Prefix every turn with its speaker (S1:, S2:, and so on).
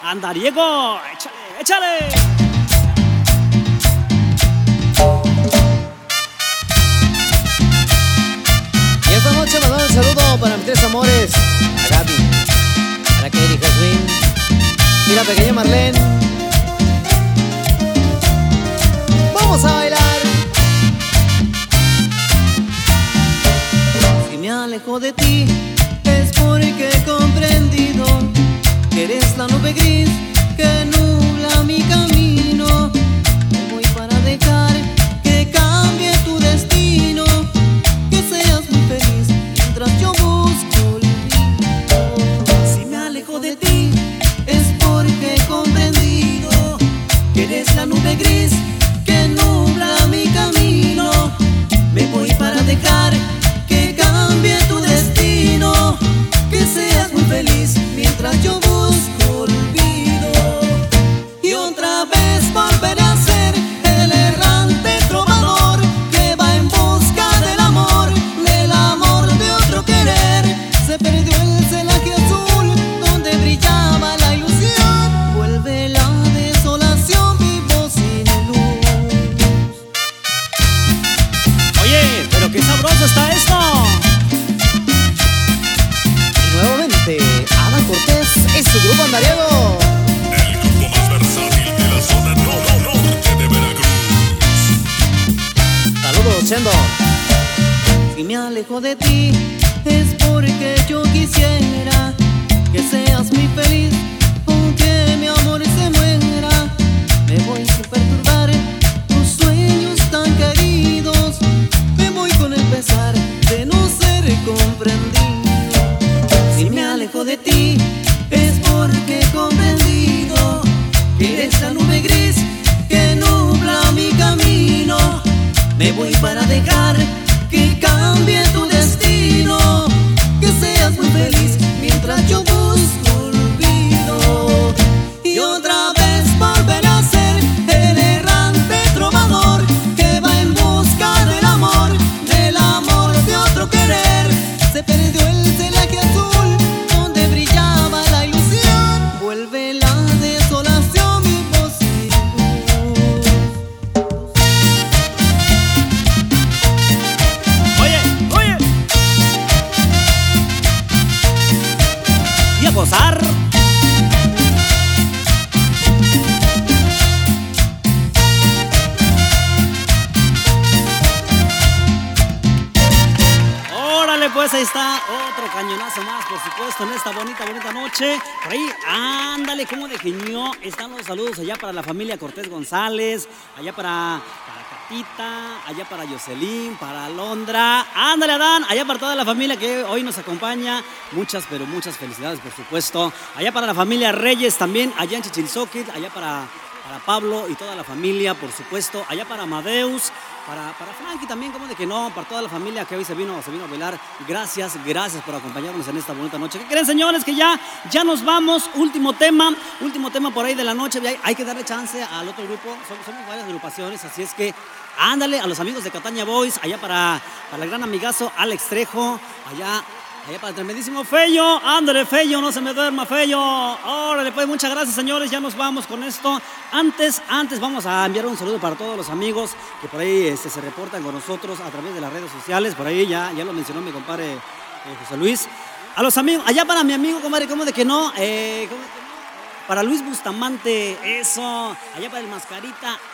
S1: Andariego, échale, échale.
S2: Y esta noche mandamos un saludo para mis tres amores: a Gaby, a la Katie Jasmine y la pequeña Marlene. ¡Vamos a bailar! Si me alejo de ti es porque he comprendido que eres la nube gris que nubla mi camino. Me voy para dejar que cambie tu destino, que seas muy feliz mientras yo busco olvido. Si me alejo de ti es porque he comprendido que eres la nube gris que nubla mi camino. Me voy para dejar que cambie tu destino, que seas muy feliz mientras yo busco olvido. Y otra vez volveré a ser el errante trovador que va en busca del amor de otro querer. Se perdió el celaje azul donde brillaba la ilusión. Vuelve la desolación, vivo sin luz.
S1: Oye, pero qué sabroso está esto.
S2: Y nuevamente, Ada Cortés es su grupo Andariego.
S3: El grupo más versátil de la zona norte de Veracruz.
S2: Saludos, Chendo. Si me alejo de ti es porque yo quisiera que seas muy feliz, aunque mi amor se muera. Me voy sin perturbar tus sueños tan queridos. Me voy con el pesar de no ser comprendido. Si me alejo de ti es porque he comprendido que eres la nube gris que nubla mi camino. Me voy para dejar que cambie tu destino, que seas muy feliz mientras yo busco olvido. Y otra vez volveré a ser el errante trovador que va en busca del amor de otro querer. Se perdió el celaje azul donde brillaba la ilusión. Vuelve la desolación, vivo sin luz.
S1: Oye, oye. Y a gozar. Órale, pues ahí está otro cañonazo más, por supuesto, en esta bonita noche. Por ahí, ándale, cómo de genio. Están los saludos allá para la familia Cortés González, allá para Catita, allá para Jocelyn, para Alondra. Ándale, Adán, allá para toda la familia que hoy nos acompaña. Muchas, pero muchas felicidades, por supuesto. Allá para la familia Reyes también, allá en Chichilzoquit, allá para Pablo y toda la familia, por supuesto, allá para Amadeus, para Frankie también, como de que no, para toda la familia que hoy se vino a bailar. Gracias por acompañarnos en esta bonita noche. ¿Qué creen, señores? Que ya nos vamos. Último tema por ahí de la noche. Hay que darle chance al otro grupo. Somos varias agrupaciones, así es que ándale a los amigos de Cataña Boys, allá para el gran amigazo Alex Trejo, allá para el tremendísimo Fello. Ándale, Fello, no se me duerma, Fello. Órale, pues, muchas gracias, señores. Ya nos vamos con esto. Antes vamos a enviar un saludo para todos los amigos que por ahí se reportan con nosotros a través de las redes sociales. Por ahí ya lo mencionó mi compadre José Luis. A los amigos, allá para mi amigo, compadre, ¿cómo de que no? Para Luis Bustamante, eso. Allá para el Mascarita,